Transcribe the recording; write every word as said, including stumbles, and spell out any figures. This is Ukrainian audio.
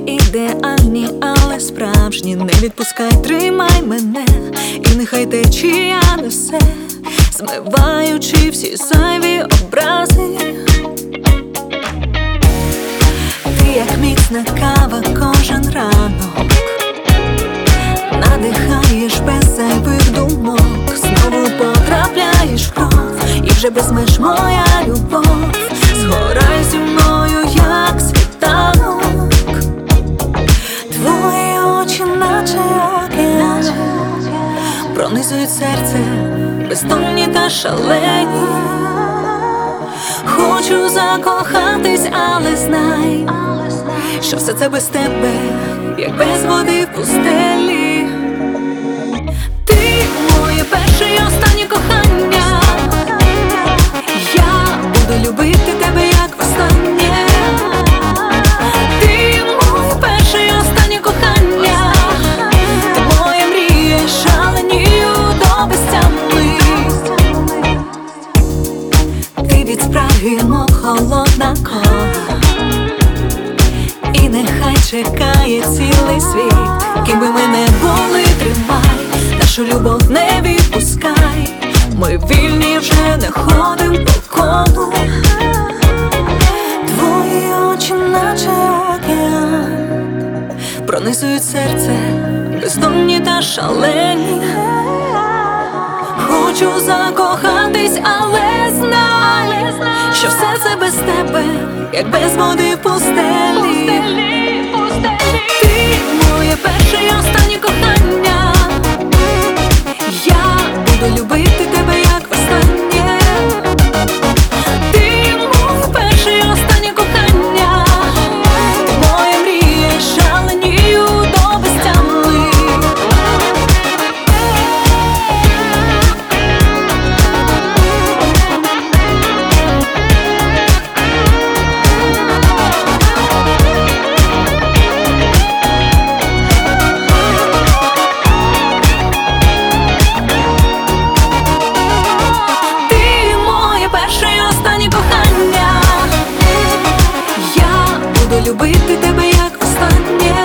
ідеальні, але справжні. Не відпускай, тримай мене, і нехай течія несе, змиваючи всі зайві образи. Ти як міцна кава кожен ранок, надихаєш без зайвих думок, знову потрапляєш в кров, і вже без меж моя любов. Згорай зі мною, як світанок. Твої очі, наче океан, пронизують серце, бездонні та шалені. Хочу закохатись, але знай, що все це без тебе, як без води в пустелі. Ти моє перше і останнє кохання. Я буду любити тебе, як востаннє. Ти моє перше і останнє кохання. Ти моя мрія, шаленію до безтями. Ти від спраги, мов холодна кола, і нехай чекає цілий світ. Ким би ми не були, тримай нашу любов, не відпускай. Ми вільні, вже не ходим по колу. Твої очі, наче океан, пронизують серце, бездонні та шалені. Хочу закохатись, але знай, що все це без тебе, як без води в пустелі. Ти моє перше і останнє кохання. Я буду любити тебе, як востаннє. Ти моє перше і останнє кохання. Ти моя мрія, шаленію до безтями. Любити тебе, як востаннє.